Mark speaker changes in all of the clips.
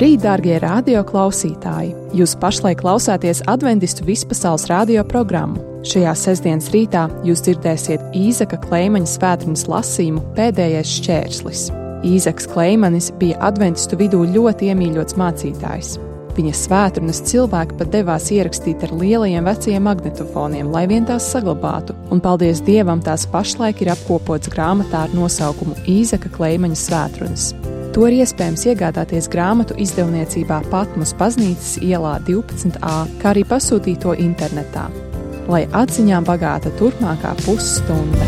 Speaker 1: Labrīt, dārgie radio klausītāji! Jūs pašlaik klausāties Adventistu vispasaules radio programmu. Šajā sestdienas rītā jūs dzirdēsiet Īzaka Kleimaņa svētdienas lasījumu Pēdējais šķērslis. Īzaks Kleimanis bija adventistu vidū ļoti iemīļots mācītājs. Viņa svētrunas cilvēki pat devās ierakstīt ar lielajiem vecajiem magnetofoniem, lai vien tās saglabātu, un paldies Dievam tās pašlaik ir apkopots grāmatā ar nosaukumu Īzaka Kleimaņa svētrunas. To ir iespējams iegādāties grāmatu izdevniecībā Patmos baznīcas ielā 12a, kā arī pasūtīt to internetā. Lai atziņām bagāta turpmākā pusstunda.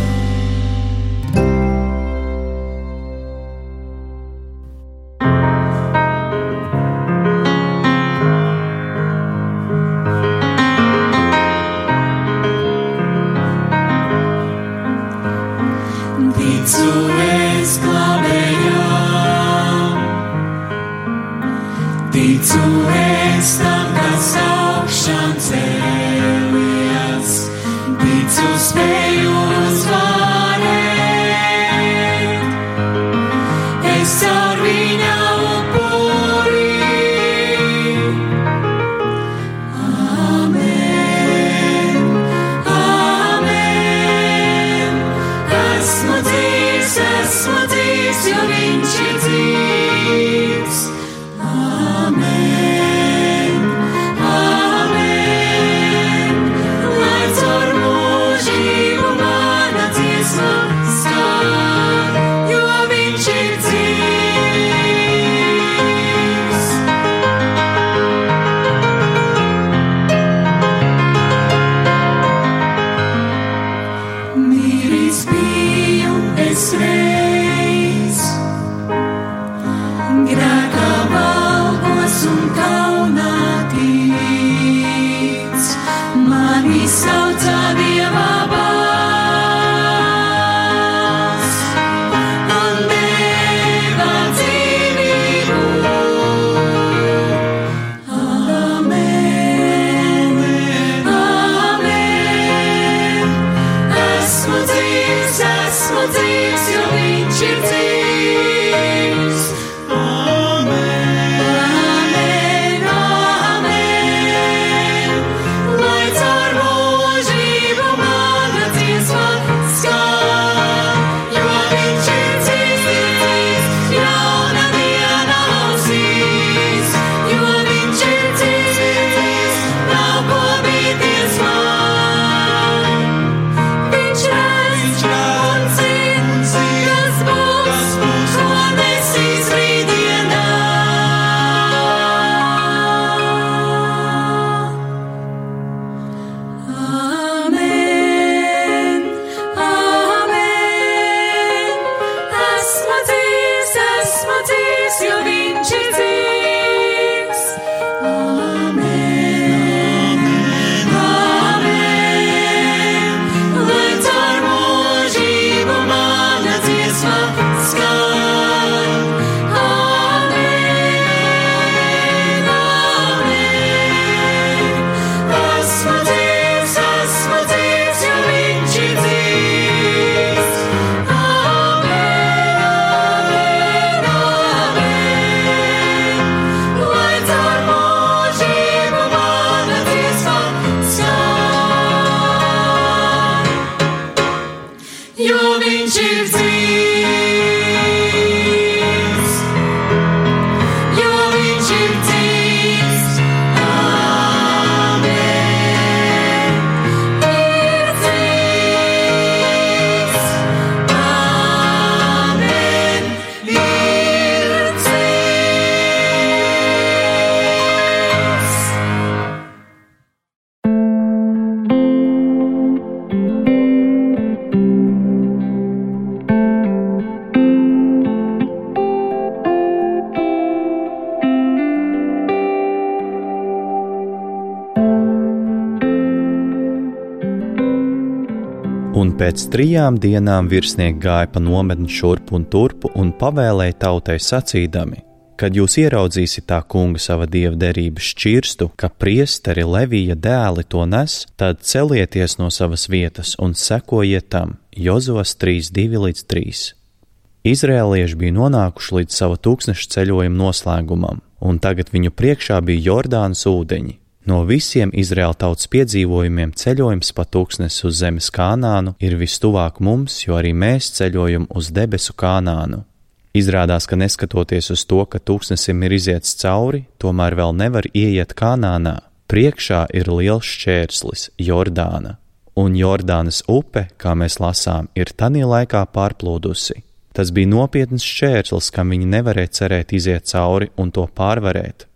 Speaker 2: Ticu es tam, kas augšām cēlies, ticu spēju uzvarēt, es caur viņa upuri. Amen, amen, esmu dzīvs, jo viņš ir dzīvs.
Speaker 3: Un pēc 3 dienām virsnieki gāja pa nometni šurp un turpu un pavēlēja tautai sacīdami: kad jūs ieraudzīsiet tā kunga sava dieva derības šķirstu, ka priesteri Levija dēli to nes, tad celieties no savas vietas un sekojiet tam. Jozos 3:2-3. Izrēlieši bija nonākuši līdz sava tūkstneša ceļojuma noslēgumam. un tagad viņu priekšā bija Jordānas ūdeņi. No visiem Izraēla tautas piedzīvojumiem ceļojums pa tūkstnesi uz zemes Kānānu ir vistuvāk mums, jo arī mēs ceļojam uz debesu Kānānu. Izrādās, ka neskatoties uz to, ka tūkstnesim ir iziets cauri, tomēr vēl nevar ieiet Kānānā. Priekšā ir liels šķērslis, Jordāna, un Jordānas upe, kā mēs lasām, ir tanī laikā pārplūdusi. Tas bija nopietns šķērslis, kam viņi nevarēja cerēt iziet cauri un to pārvarēt.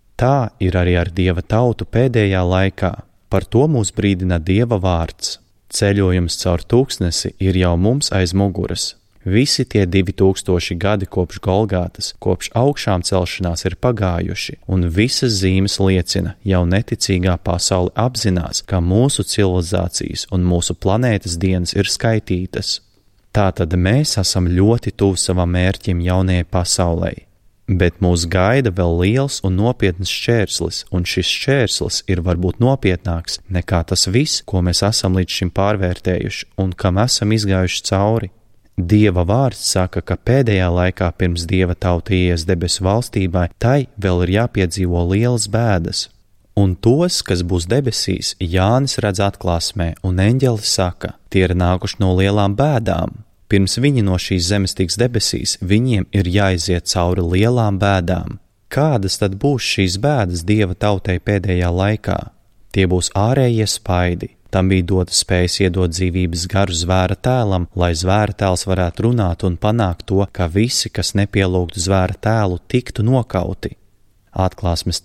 Speaker 3: Tā ir arī ar Dieva tautu pēdējā laikā. Par to mūs brīdina Dieva vārds. Ceļojums caur tūkstnesi ir jau mums aiz muguras. Visi tie 2000 gadi kopš Golgātas, kopš augšām celšanās ir pagājuši, un visas zīmes liecina, jau neticīgā pasaule apzinās, ka mūsu civilizācijas un mūsu planētas dienas ir skaitītas. Tātad mēs esam ļoti tuvu savam mērķim jaunajai pasaulei. Bet mūs gaida vēl liels un nopietns šķērslis, un šis šķērslis ir varbūt nopietnāks nekā tas viss, ko mēs esam līdz šim pārvērtējuši un kam esam izgājuši cauri. Dieva vārds saka, ka pēdējā laikā pirms Dieva tauta ies debesu valstībai, tai vēl ir jāpiedzīvo lielas bēdas. Un tos, kas būs debesīs, Jānis redz atklāsmē, un eņģelis saka, tie ir nākuši no lielām bēdām. Pirms viņi no šīs zemes tiks debesīs, viņiem ir jāiziet cauri lielām bēdām. Kādas tad būs šīs bēdas Dieva tautai pēdējā laikā? Tie būs ārējie spaidi. Tam bija dota spējas iedot dzīvības garu zvēra tēlam, lai zvēra tēls varētu runāt un panākt to, ka visi, kas nepielūgtu zvēra tēlu, tiktu nokauti. Atklāsmes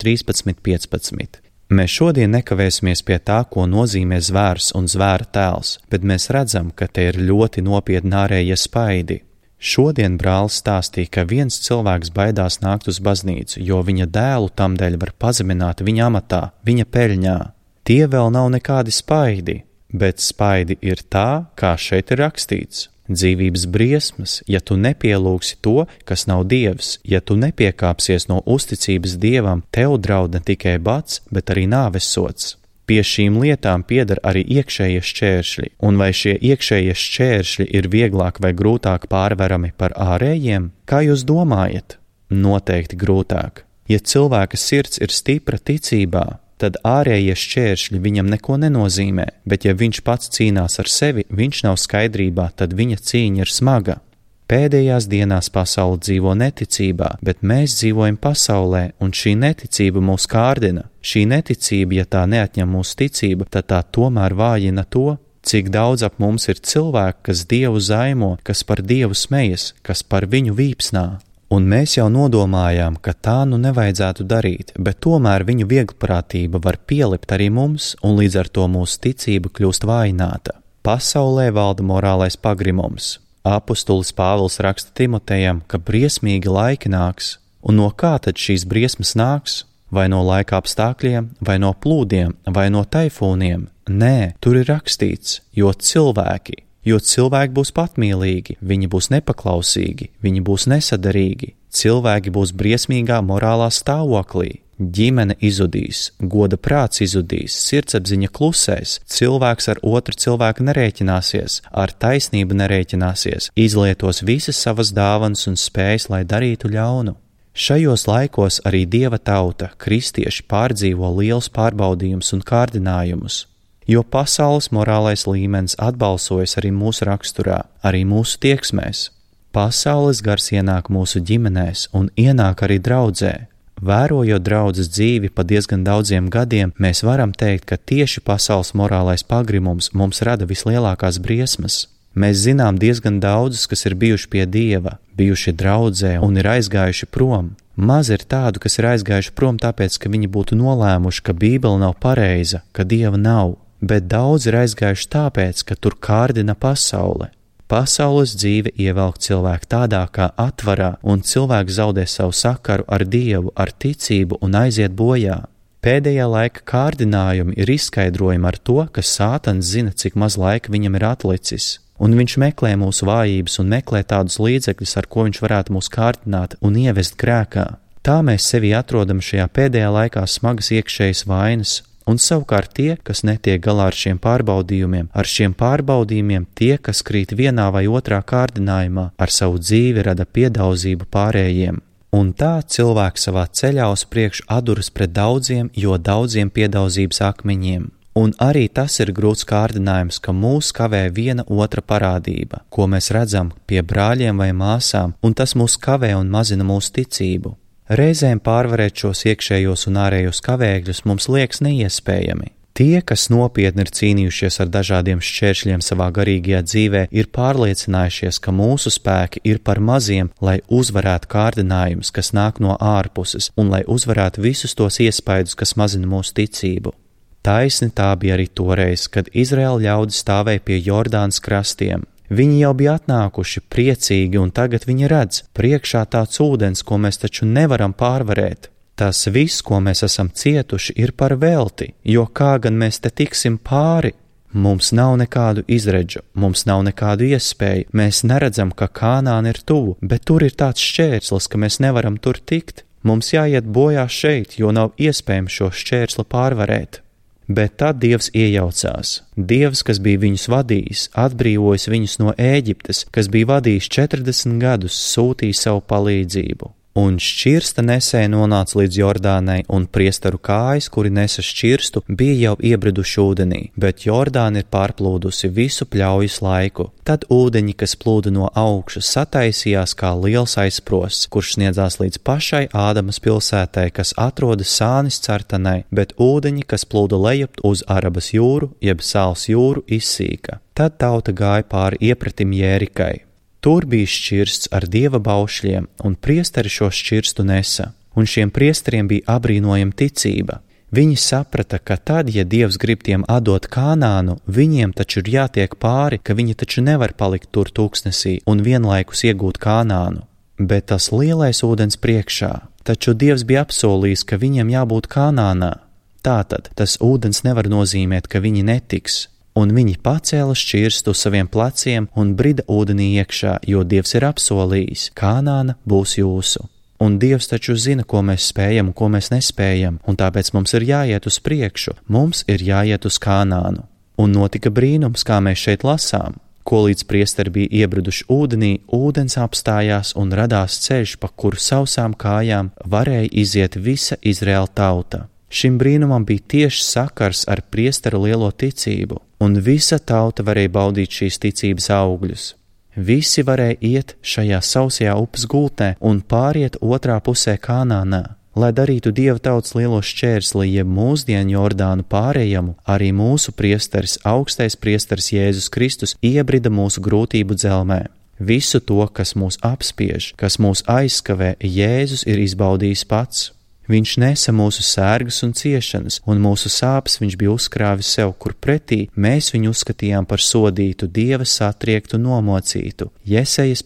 Speaker 3: 13.15. Mēs šodien nekavēsimies pie tā, ko nozīmē zvērs un zvēra tēls, bet mēs redzam, ka te ir ļoti nopietni ārējie spaidi. Šodien brālis stāstīja, ka viens cilvēks baidās nākt uz baznīcu, jo viņa dēlu tamdēļ var pazemināt viņa amatā, viņa peļņā. Tie vēl nav nekādi spaidi, bet spaidi ir tā, kā šeit ir rakstīts. Dzīvības briesmas, ja tu nepielūgsi to, kas nav Dievs, ja tu nepiekāpsies no uzticības Dievam, tev draud ne tikai bats, bet arī nāvesots. Pie šīm lietām pieder arī iekšējie šķēršļi, un vai šie iekšējie šķēršļi ir vieglāk vai grūtāk pārvarami par ārējiem? Kā jūs domājat? Noteikti grūtāk. Ja cilvēka sirds ir stipra ticībā, tad ārējie šķēršļi viņam neko nenozīmē, bet ja viņš pats cīnās ar sevi, viņš nav skaidrībā, tad viņa cīņa ir smaga. Pēdējās dienās pasaule dzīvo neticībā, bet mēs dzīvojam pasaulē, un šī neticība mūs kārdina. Šī neticība, ja tā neatņem mūsu ticību, tad tā tomēr vājina to, cik daudz ap mums ir cilvēku, kas Dievu zaimo, kas par Dievu smejas, kas par viņu vīpsnā. Un mēs jau nodomājām, ka tā nu nevajadzētu darīt, bet tomēr viņu vieglprātība var pielipt arī mums, un līdz ar to mūsu ticība kļūst vājināta. Pasaulē valda morālais pagrimums. Apustulis Pāvils raksta Timotejam, ka briesmīgi laiki nāks, un no kā tad šīs briesmas nāks? Vai no laika apstākļiem, vai no plūdiem, vai no taifūniem? Nē, tur ir rakstīts, jo cilvēki būs patmīlīgi, viņi būs nepaklausīgi, viņi būs nesadarīgi, cilvēki būs briesmīgā morālā stāvoklī, ģimene izudīs, goda prāts izudīs, sirdsapziņa klusēs, cilvēks ar otru cilvēku nerēķināsies, ar taisnību nerēķināsies, izlietos visas savas dāvanas un spējas, lai darītu ļaunu. Šajos laikos arī Dieva tauta, kristieši pārdzīvo liels pārbaudījums un kārdinājumus. Jo pasaules morālais līmenis atbalsojas arī mūsu raksturā, arī mūsu tieksmēs. Pasaules gars ienāk mūsu ģimenēs un ienāk arī draudzē. Vērojot draudzes dzīvi pa diezgan daudziem gadiem, mēs varam teikt, ka tieši pasaules morālais pagrimums mums rada vislielākās briesmas. Mēs zinām diezgan daudzus, kas ir bijuši pie Dieva, bijuši draudzē un ir aizgājuši prom. Maz ir tādu, kas ir aizgājuši prom tāpēc, ka viņi būtu nolēmuši, ka Bībele nav pareiza, ka Dieva nav. Bet daudz ir aizgājuši tāpēc, ka tur kārdina pasaule. Pasaules dzīve ievelk cilvēku tādā kā atvarā, un cilvēks zaudē savu sakaru ar Dievu, ar ticību un aiziet bojā. Pēdējā laika kārdinājumi ir izskaidrojumi ar to, ka Sātans zina, cik maz laika viņam ir atlicis, un viņš meklē mūsu vājības un meklē tādus līdzekļus, ar ko viņš varētu mūs kārdināt un ievest grēkā. Tā mēs sevi atrodam šajā pēdējā laikā smagas iekšējas vainas, un savukārt tie, kas netiek galā ar šiem pārbaudījumiem tie, kas krīt vienā vai otrā kārdinājumā, ar savu dzīvi rada piedauzību pārējiem. Un tā cilvēks savā ceļā uz priekšu atduras pret daudziem, jo daudziem piedaudzības akmeņiem. Un arī tas ir grūts kārdinājums, ka mūs kavē viena otra parādība, ko mēs redzam pie brāļiem vai māsām, un tas mūs kavē un mazina mūsu ticību. Reizēm pārvarēt šos iekšējos un ārējos kavēkļus mums liekas neiespējami. Tie, kas nopietni ir cīnījušies ar dažādiem šķēršļiem savā garīgajā dzīvē, ir pārliecinājušies, ka mūsu spēki ir par maziem, lai uzvarētu kārdinājumus, kas nāk no ārpuses, un lai uzvarētu visus tos iespaidus, kas mazina mūsu ticību. Taisni tā bija arī toreiz, kad Izraēla ļaudis stāvēja pie Jordānas krastiem. Viņi jau bija atnākuši priecīgi, un tagad viņi redz priekšā tāds ūdens, ko mēs taču nevaram pārvarēt. Tas viss, ko mēs esam cietuši, ir par velti, jo kā gan mēs te tiksim pāri? Mums nav nekādu izredžu, mums nav nekādu iespēju, mēs neredzam, ka Kānāna ir tuvu, bet tur ir tāds šķērslis, ka mēs nevaram tur tikt. Mums jāiet bojā šeit, jo nav iespējams šo šķērsli pārvarēt. Bet tad Dievs iejaucās. Dievs, kas bija viņus vadījis, atbrīvojis viņus no Ēģiptes, kas bija vadījis 40 gadus, sūtīja savu palīdzību. Un šķirsta nesēja nonāca līdz Jordānai, un priesteru kājas, kuri nesa šķirstu, bija jau iebriduši ūdenī, bet Jordāna ir pārplūdusi visu pļaujas laiku. Tad ūdeņi, kas plūda no augšas, sataisījās kā liels aizsprosts, kurš sniedzās līdz pašai Ādamas pilsētai, kas atrodas Sānis Cartanai, bet ūdeņi, kas plūda lejup uz Arabas jūru, jeb Sāls jūru, izsīka. Tad tauta gāja pāri iepratim Jērikai. Tur bija šķirsts ar dieva baušļiem, un priesteri šo šķirstu nesa, un šiem priesteriem bija abrīnojama ticība. Viņi saprata, ka tad, ja Dievs grib tiem atdot Kānānu, viņiem taču ir jātiek pāri, ka viņi taču nevar palikt tur tūkstnesī un vienlaikus iegūt Kānānu. Bet tas lielais ūdens priekšā, taču Dievs bija apsolījis, ka viņiem jābūt Kānānā. Tātad tas ūdens nevar nozīmēt, ka viņi netiks. Un viņi pacēla šķirstu uz saviem pleciem un brida ūdenī iekšā, jo Dievs ir apsolījis, Kānāna būs jūsu. Un Dievs taču zina, ko mēs spējam un ko mēs nespējam, un tāpēc mums ir jāiet uz priekšu, mums ir jāiet uz Kānānu. Un notika brīnums, kā mēs šeit lasām, ko līdz priesteri bija iebriduši ūdenī, ūdens apstājās un radās ceļš, pa kuru sausām kājām varēja iziet visa Izraēla tauta. Šim brīnumam bija tieši sakars ar priesteru lielo ticību, un visa tauta varēja baudīt šīs ticības augļus. Visi varēja iet šajā sausajā upes gultnē un pāriet otrā pusē Kānānā, lai darītu Dieva tautas lielo šķērsli, jeb mūsdienu Jordānu pārējamu, arī mūsu priesteris, augstais priesteris Jēzus Kristus, iebrida mūsu grūtību dzelmē. Visu to, kas mūs apspiež, kas mūs aizskavē, Jēzus ir izbaudījis pats. Viņš nesa mūsu sērgas un ciešanas, un mūsu sāpes viņš bija uzkrāvis sev, kur pretī mēs viņu uzskatījām par sodītu, Dieva satriektu, nomocītu. Jesejas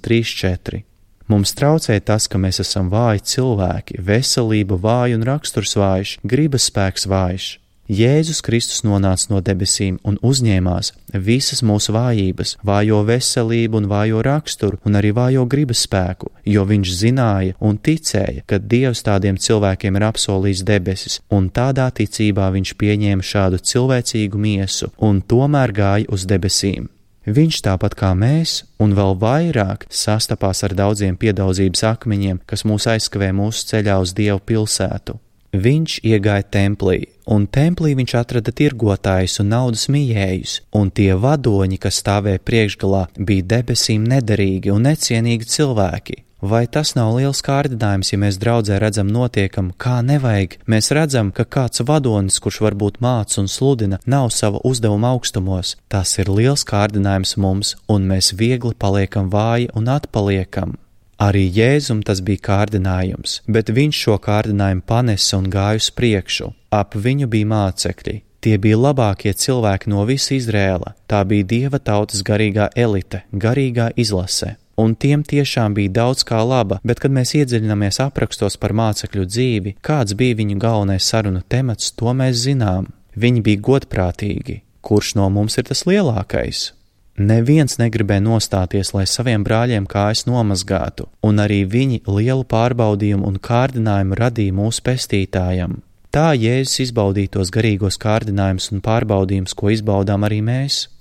Speaker 3: 53:4. Mums traucēja tas, ka mēs esam vāji cilvēki, veselība vāja un raksturs vājš, gribas spēks vājš. Jēzus Kristus nonāca no debesīm un uzņēmās visas mūsu vājības, vājo veselību un vājo raksturu un arī vājo gribas spēku, jo viņš zināja un ticēja, ka Dievs tādiem cilvēkiem ir apsolījis debesis, un tādā ticībā viņš pieņēma šādu cilvēcīgu miesu un tomēr gāja uz debesīm. Viņš tāpat kā mēs, un vēl vairāk, sastapās ar daudziem piedaudzības akmeņiem, kas mūs aizskavē mūsu ceļā uz Dievu pilsētu. Viņš iegāja templī, un templī viņš atrada tirgotājus un naudas mijējus, un tie vadoņi, kas stāvēja priekšgalā, bija debesīm nederīgi un necienīgi cilvēki. Vai tas nav liels kārdinājums, ja mēs draudzē redzam notiekam, kā nevajag? Mēs redzam, ka kāds vadonis, kurš varbūt māc un sludina, nav sava uzdevuma augstumos. Tas ir liels kārdinājums mums, un mēs viegli paliekam vāji un atpaliekam. Arī Jēzum tas bija kārdinājums, bet viņš šo kārdinājumu panesa un gāja uz priekšu. Ap viņu bija mācekļi. Tie bija labākie cilvēki no visa Izrēla. Tā bija Dieva tautas garīgā elite, garīgā izlase. Un tiem tiešām bija daudz kā laba, bet kad mēs iedziļināmies aprakstos par mācekļu dzīvi, kāds bija viņu galvenais sarunu temats, to mēs zinām. Viņi bija godprātīgi. Kurš no mums ir tas lielākais? Neviens negribēja nostāties, lai saviem brāļiem kājas nomazgātu, un arī viņi lielu pārbaudījumu un kārdinājumu radīja mūsu pestītājam. Tā Jēzus izbaudīja tos garīgos kārdinājumus un pārbaudījumus, ko izbaudām arī mēs.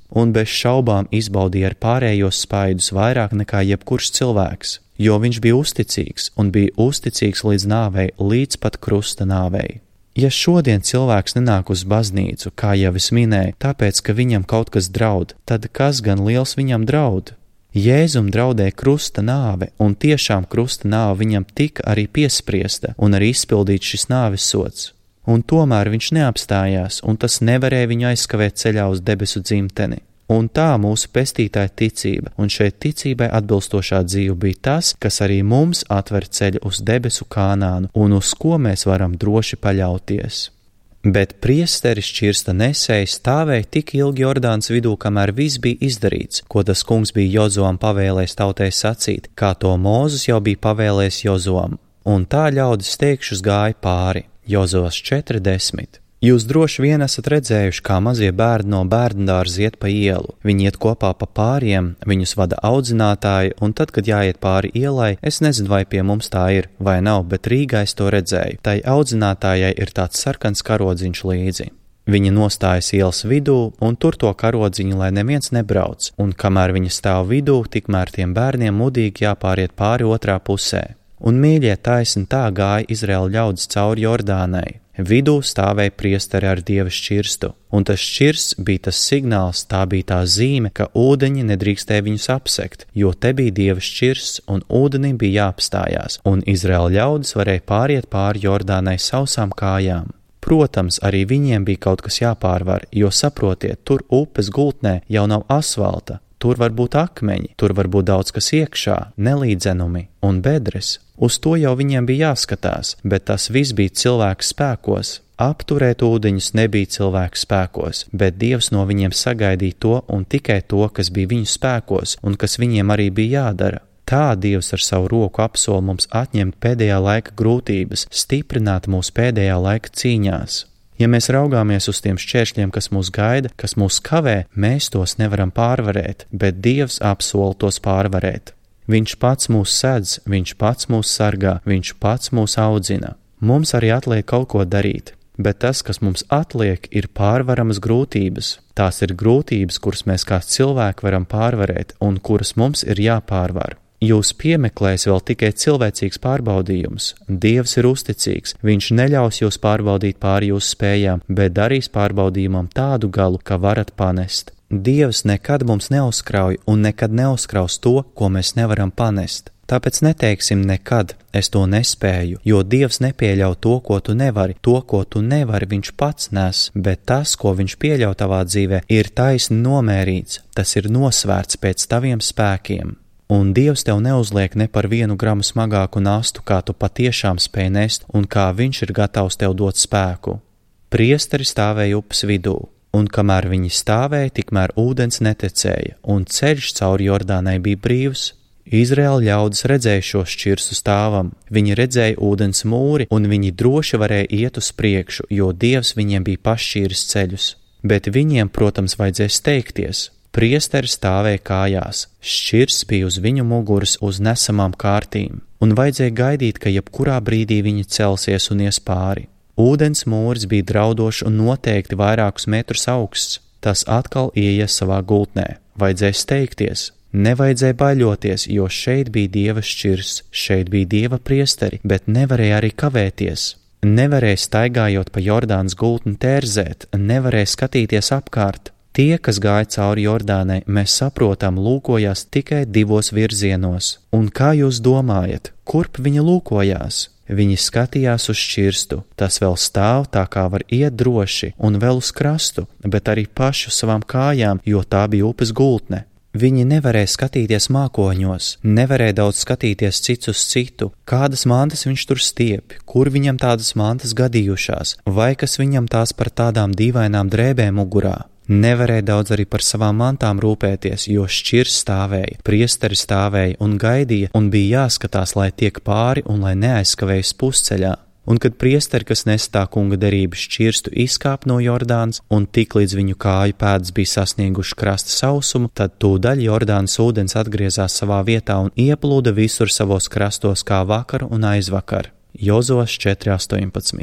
Speaker 3: un bez šaubām izbaudīja ar pārējos spaidus vairāk nekā jebkurš cilvēks, jo viņš bija uzticīgs un bija uzticīgs līdz nāvei, līdz pat krusta nāvei. Ja šodien cilvēks nenāk uz baznīcu, kā jau es minēju, tāpēc, ka viņam kaut kas draud, tad kas gan liels viņam draud? Jēzum draudēja krusta nāve, un tiešām krusta nāve viņam tika arī piespriesta un arī izpildīts šis nāves sods. Un tomēr viņš neapstājās, un tas nevarēja viņu aizskavēt ceļā uz debesu dzimteni. Un tā mūsu pestītāja ticība, un šeit ticībai atbilstošā dzīve bija tas, kas arī mums atver ceļu uz debesu Kānānu, un uz ko mēs varam droši paļauties. Bet priesteris šķirsta nesēji stāvēja tik ilgi Jordānas vidū, kamēr viss bija izdarīts, ko tas kungs bija Jozuam pavēlējis tautai sacīt, kā to Mūzes jau bija pavēlējis Jozuam. Un tā ļaudis teikšus gāja pāri. Jozos 4:10. Jūs droši vien esat redzējuši, kā mazie bērni no bērndārza iet pa ielu. Viņi iet kopā pa pāriem, viņus vada audzinātāji, un tad, kad jāiet pāri ielai, es nezinu, vai pie mums tā ir, vai nav, bet Rīgā es to redzēju. Tai audzinātājai ir tāds sarkans karodziņš līdzi. Viņa nostājas ielas vidū un tur to karodziņu, lai neviens nebrauc, un kamēr viņa stāv vidū, tikmēr tiem bērniem mudīgi jāpāriet pāri otrā pusē. Un mīļie, taisni tā gāja Izraēla ļaudis cauri Jordānai. Vidū stāvēja priesteri ar Dieva šķirstu, un tas šķirsts bija tas signāls, tā bija tā zīme, ka ūdeņi nedrīkstēja viņus apsekt, jo te bija Dieva šķirsts, un ūdenim bija jāapstājās, un Izraēla ļaudis varēja pāriet pāri Jordānai sausām kājām. Protams, arī viņiem bija kaut kas jāpārvar, jo saprotiet, tur upes gultnē jau nav asfalta, tur var būt akmeņi, tur var būt daudz kas iekšā, nelīdzenumi un bedres. Uz to jau viņiem bija jāskatās, bet tas viss bija cilvēku spēkos. Apturēt ūdeņus nebija cilvēku spēkos, bet Dievs no viņiem sagaidīja to un tikai to, kas bija viņu spēkos un kas viņiem arī bija jādara. Tā Dievs ar savu roku apsola mums atņemt pēdējā laika grūtības, stiprināt mūs pēdējā laika cīņās. Ja mēs raugāmies uz tiem šķēršļiem, kas mūs gaida, kas mūs kavē, mēs tos nevaram pārvarēt, bet Dievs apsola tos pārvarēt. Viņš pats mūs sedz, viņš pats mūs sargā, viņš pats mūs audzina. Mums arī atliek kaut ko darīt, bet tas, kas mums atliek, ir pārvaramas grūtības. Tās ir grūtības, kuras mēs kā cilvēki varam pārvarēt un kuras mums ir jāpārvar. Jūs piemeklēs vēl tikai cilvēcīgs pārbaudījums. Dievs ir uzticīgs, viņš neļaus jūs pārbaudīt pāri jūsu spējām, bet darīs pārbaudījumam tādu galu, ka varat panest. Dievs nekad mums neuzkrauj un nekad neuzkraus to, ko mēs nevaram panest. Tāpēc neteiksim nekad, es to nespēju, jo Dievs nepieļauj to, ko tu nevari. To, ko tu nevari, viņš pats nes, bet tas, ko viņš pieļauj tavā dzīvē, ir taisni nomērīts, tas ir nosvērts pēc taviem spēkiem. Un Dievs tev neuzliek ne par 1 gramu smagāku nastu, kā tu patiešām spēj nest un kā viņš ir gatavs tev dot spēku. Priesteri stāvēja upes vidū, un kamēr viņi stāvēja, tikmēr ūdens netecēja, un ceļš cauri Jordānai bija brīvs. Izraēla ļaudis redzēja šo šķirstu stāvam, viņi redzēja ūdens mūri, un viņi droši varēja iet uz priekšu, jo Dievs viņiem bija pašķīris ceļus. Bet viņiem, protams, vajadzēja steigties. Priesteri stāvēja kājās, šķirsts bija uz viņu muguras uz nesamām kārtīm, un vajadzēja gaidīt, ka jebkurā brīdī viņi celsies un ies pāri. Ūdens mūris bija draudošs un noteikti vairākus metrus augsts, tas atkal ieies savā gultnē, vajadzēja steigties. Nevajadzēja baļoties, jo šeit bija Dieva šķirsts, šeit bija Dieva priesteri, bet nevarēja arī kavēties. Nevarēja staigājot pa Jordānas gultni tērzēt, nevarēja skatīties apkārt. Tie, kas gāja cauri Jordānai, mēs saprotam, lūkojās tikai 2 virzienos. Un kā jūs domājat, kurp viņi lūkojās? Viņi skatījās uz šķirstu, tas vēl stāv tā kā var iet droši, un vēl uz krastu, bet arī pašu savām kājām, jo tā bija upes gultne. Viņi nevarēja skatīties mākoņos, nevarēja daudz skatīties cits uz citu, kādas mantas viņš tur stiepj, kur viņam tādas mantas gadījušās, vai kas viņam tās par tādām dīvainām drēbēm mugurā. Nevarēja daudz arī par savām mantām rūpēties, jo šķirs stāvēja, priesteri stāvēja un gaidīja, un bija jāskatās, lai tiek pāri un lai neaizskavējas pusceļā. Un kad priesteri, kas nes tā kunga derības šķirstu, izkāp no Jordānas, un tik līdz viņu kāju pēdas bija sasnieguši krasta sausumu, tad tūdaļ Jordānas ūdens atgriezās savā vietā un ieplūda visur savos krastos kā vakar un aizvakar. Jozos 4:18.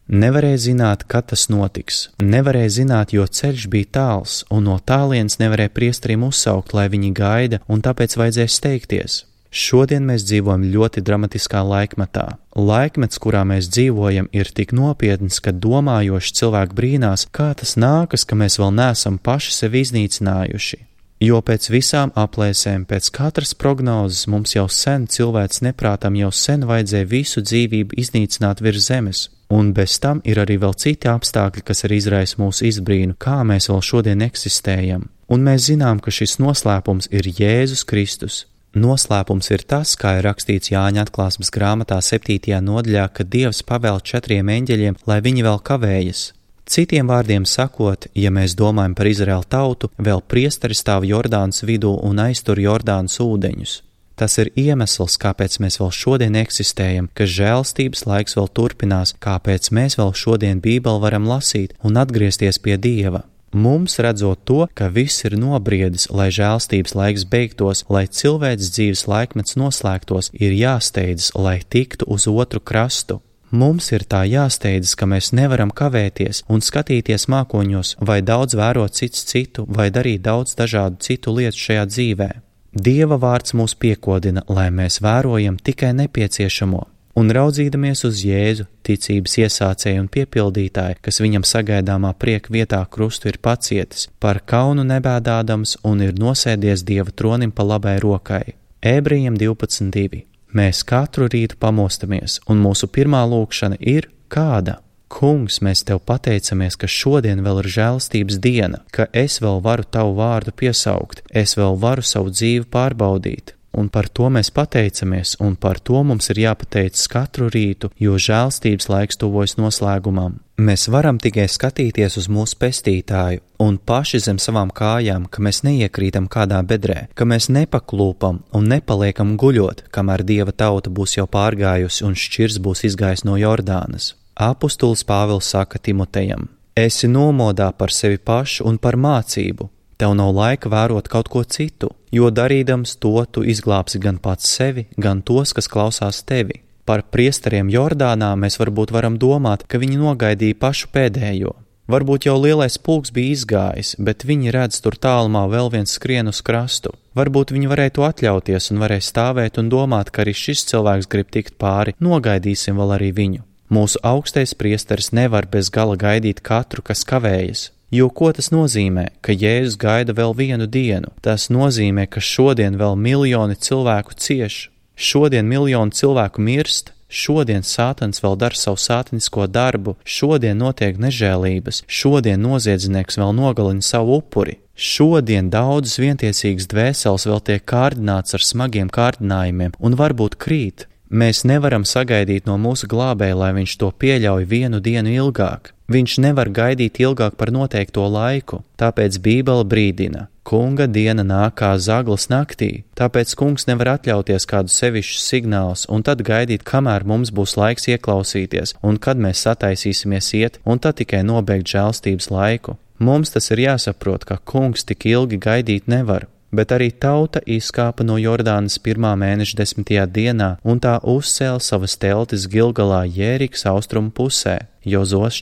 Speaker 3: Nevarēja zināt, kad tas notiks, nevarēja zināt, jo ceļš bija tāls, un no tālienes nevarēja priesterim uzsaukt, lai viņi gaida, un tāpēc vajadzēja steigties. Šodien mēs dzīvojam ļoti dramatiskā laikmetā. Laikmets, kurā mēs dzīvojam, ir tik nopietns, ka domājoši cilvēki brīnās, kā tas nākas, ka mēs vēl neesam paši sevi iznīcinājuši. Jo pēc visām aplēsēm, pēc katras prognozes mums jau sen cilvēks neprātam jau sen vajadzēja visu dzīvību iznīcināt virs zemes. Un bez tam ir arī vēl citi apstākļi, kas arī izraisa mūsu izbrīnu, kā mēs vēl šodien eksistējam. Un mēs zinām, ka šis noslēpums ir Jēzus Kristus. Noslēpums ir tas, kā ir rakstīts Jāņa atklāsmes grāmatā 7. nodaļā, ka Dievs pavēl 4 eņģeļiem, lai viņi vēl kavējas. Citiem vārdiem sakot, ja mēs domājam par Izraēlu tautu, vēl priesteri stāv Jordānas vidū un aiztur Jordānas ūdeņus. Tas ir iemesls, kāpēc mēs vēl šodien eksistējam, ka žēlstības laiks vēl turpinās, kāpēc mēs vēl šodien Bībeli varam lasīt un atgriezties pie Dieva. Mums redzot to, ka viss ir nobriedis, lai žēlstības laiks beigtos, lai cilvēks dzīves laikmets noslēgtos, ir jāsteidzas, lai tiktu uz otru krastu. Mums ir tā jāsteidzas, ka mēs nevaram kavēties un skatīties mākoņos, vai daudz vērot cits citu, vai darīt daudz dažādu citu lietu šajā dzīvē. Dieva vārds mūs piekodina, lai mēs vērojam tikai nepieciešamo, un raudzīdamies uz Jēzu, ticības iesācēju un piepildītāju, kas viņam sagaidāmā prieka vietā krustu ir pacietis, par kaunu nebēdādams un ir nosēdies Dieva tronim pa labai rokai. Ebrejiem 12:2. Mēs katru rītu pamostamies, un mūsu pirmā lūkšana ir kāda? Kungs, mēs Tev pateicamies, ka šodien vēl ir žēlstības diena, ka es vēl varu Tavu vārdu piesaukt, es vēl varu savu dzīvi pārbaudīt. Un par to mēs pateicamies, un par to mums ir jāpateicas katru rītu, jo žēlstības laiks tuvojas noslēgumam. Mēs varam tikai skatīties uz mūsu pestītāju un paši zem savām kājām, ka mēs neiekrītam kādā bedrē, ka mēs nepaklūpam un nepaliekam guļot, kamēr Dieva tauta būs jau pārgājusi un šķirs būs izgājis no Jordānas. Apustulis Pāvils saka Timotejam: esi nomodā par sevi pašu un par mācību. Tev nav laika vērot kaut ko citu, jo darīdams to tu izglābsi gan pats sevi, gan tos, kas klausās tevi. Par priesteriem Jordānā mēs varbūt varam domāt, ka viņi nogaidīja pašu pēdējo. Varbūt jau lielais pulks bija izgājis, bet viņi redz tur tālumā vēl viens skrien uz krastu. Varbūt viņi varēja to atļauties un varēja stāvēt un domāt, ka arī šis cilvēks grib tikt pāri, nogaidīsim vēl arī viņu. Mūsu augstais priesteris nevar bez gala gaidīt katru, kas kavējas. Jo ko tas nozīmē, ka Jēzus gaida vēl vienu dienu? Tas nozīmē, ka šodien vēl miljoni cilvēku cieš, šodien miljoni cilvēku mirst, šodien Sātans vēl dara savu sātanisko darbu, šodien notiek nežēlības, šodien noziedznieks vēl nogalina savu upuri, šodien daudzas vientiesīgas dvēseles vēl tiek kārdināts ar smagiem kārdinājumiem un varbūt krīt. Mēs nevaram sagaidīt no mūsu glābēja, lai viņš to pieļauj vienu dienu ilgāk. Viņš nevar gaidīt ilgāk par noteikto laiku, tāpēc Bībele brīdina: Kunga diena nāk kā zaglas naktī, tāpēc Kungs nevar atļauties kādu sevišķu signālus un tad gaidīt, kamēr mums būs laiks ieklausīties un kad mēs sataisīsimies iet un tad tikai nobeigt žēlstības laiku. Mums tas ir jāsaprot, ka Kungs tik ilgi gaidīt nevar. Bet arī tauta izkāpa no Jordānas 1. mēneša 10. dienā, un tā uzcēla savas teltis Gilgalā Jērikas austrumu pusē, Jozos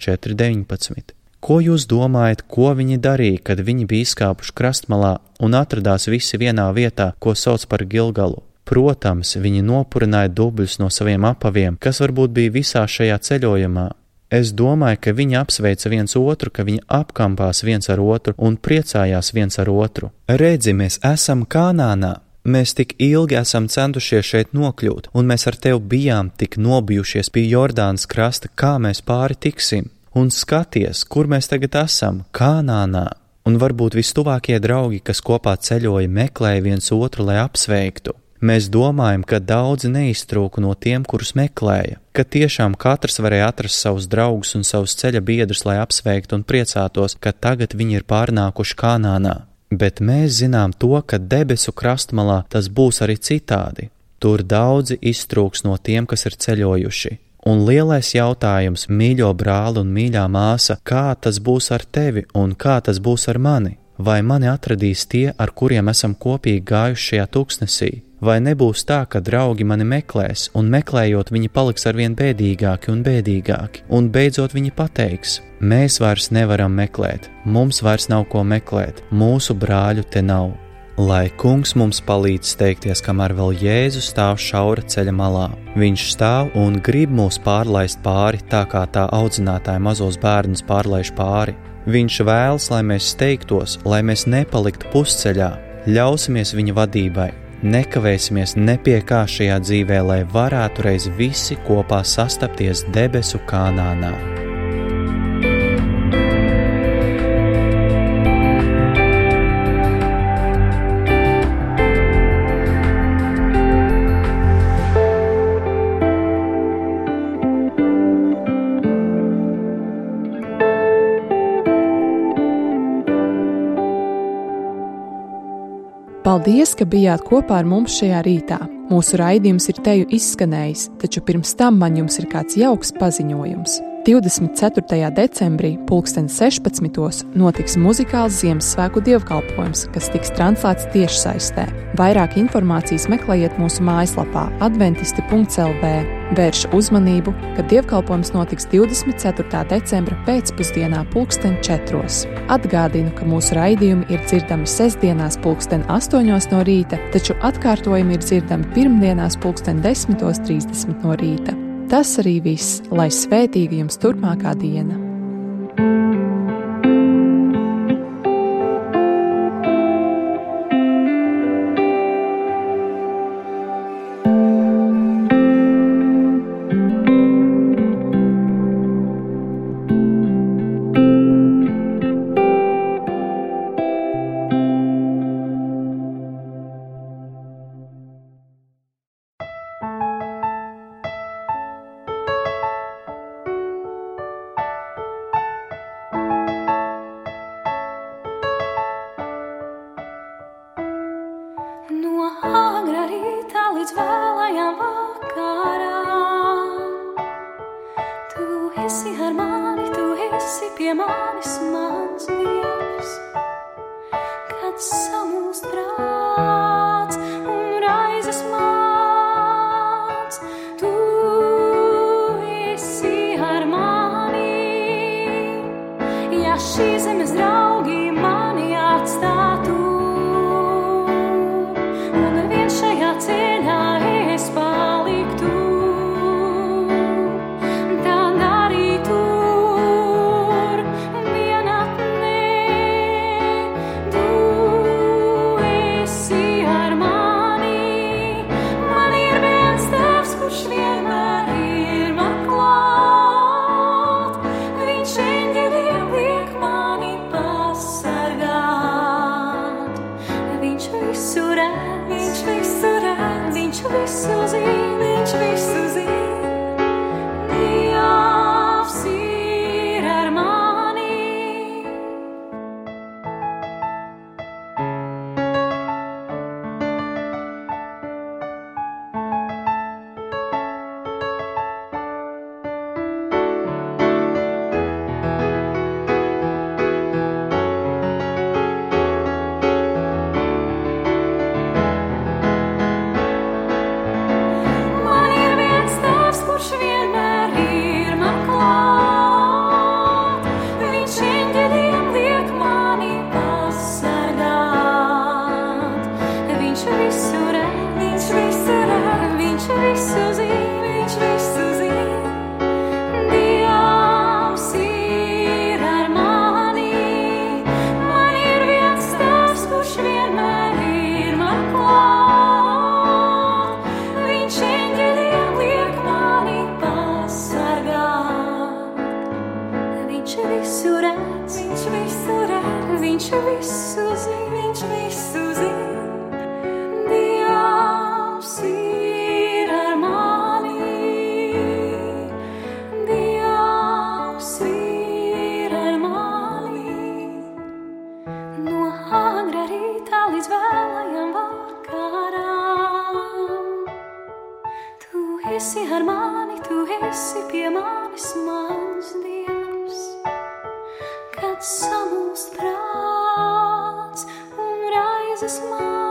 Speaker 3: 4.19. Ko jūs domājat, ko viņi darīja, kad viņi bija izkāpuši krastmalā un atradās visi vienā vietā, ko sauc par Gilgalu? Protams, viņi nopurināja dubļus no saviem apaviem, kas varbūt bija visā šajā ceļojumā. Es domāju, ka viņi apsveica viens otru, ka viņi apkampās viens ar otru un priecājās viens ar otru. Redzi, mēs esam Kanānā. Mēs tik ilgi esam centušies šeit nokļūt, un mēs ar tevi bijām tik nobijušies pie Jordānas krasta, kā mēs pāri tiksim. Un skaties, kur mēs tagad esam, Kanānā. Un varbūt vistuvākie draugi, kas kopā ceļoja, meklēja viens otru, lai apsveiktu. Mēs domājam, ka daudzi neiztrūka no tiem, kurus meklēja, ka tiešām katrs varēja atrast savus draugus un savus ceļa biedrus, lai apsveiktu un priecātos, ka tagad viņi ir pārnākuši Kanānā. Bet mēs zinām to, ka debesu krastmalā tas būs arī citādi. Tur daudzi iztrūks no tiem, kas ir ceļojuši. Un lielais jautājums, mīļo brāli un mīļā māsa, kā tas būs ar tevi un kā tas būs ar mani? Vai mani atradīs tie, ar kuriem esam kopīgi gājuši šajā tuksnesī? Vai nebūs tā, ka draugi mani meklēs, un meklējot viņi paliks arvien bēdīgāki un bēdīgāki, un beidzot viņi pateiks: mēs vairs nevaram meklēt, mums vairs nav ko meklēt, mūsu brāļu te nav. Lai Kungs mums palīdz steigties, kamēr vēl Jēzus stāv šaura ceļa malā. Viņš stāv un grib mūs pārlaist pāri, tā kā tā audzinātāja mazos bērnus pārlaiž pāri. Viņš vēlas, lai mēs steigtos, lai mēs nepaliktu pusceļā. Ļausimies viņa vadībai. Nekavēsimies ne pie kā šajā dzīvē, lai varētu reiz visi kopā sastapties debesu Kanānā.
Speaker 1: Paldies, ka bijāt kopā ar mums šajā rītā. Mūsu raidījums ir teju izskanējis, taču pirms tam man jums ir kāds jauks paziņojums. 24. decembrī 16:00 notiks muzikāls Ziemassvētku dievkalpojums, kas tiks translēts tiešsaistē. Vairāk informācijas meklējiet mūsu mājaslapā adventisti.lv. Vēršu uzmanību, ka dievkalpojums notiks 24. decembra pēcpusdienā 4:00. Atgādinu, ka mūsu raidījumi ir dzirdami sestdienās 8:00 no rīta, taču atkārtojumi ir dzirdami pirmdienās 10:30 no rīta. Tas arī viss, lai svētīga jums turpmākā diena!
Speaker 4: esi ar mani, tu esi pie manis, mans Dievs. Kad samulst prāts un raizes man.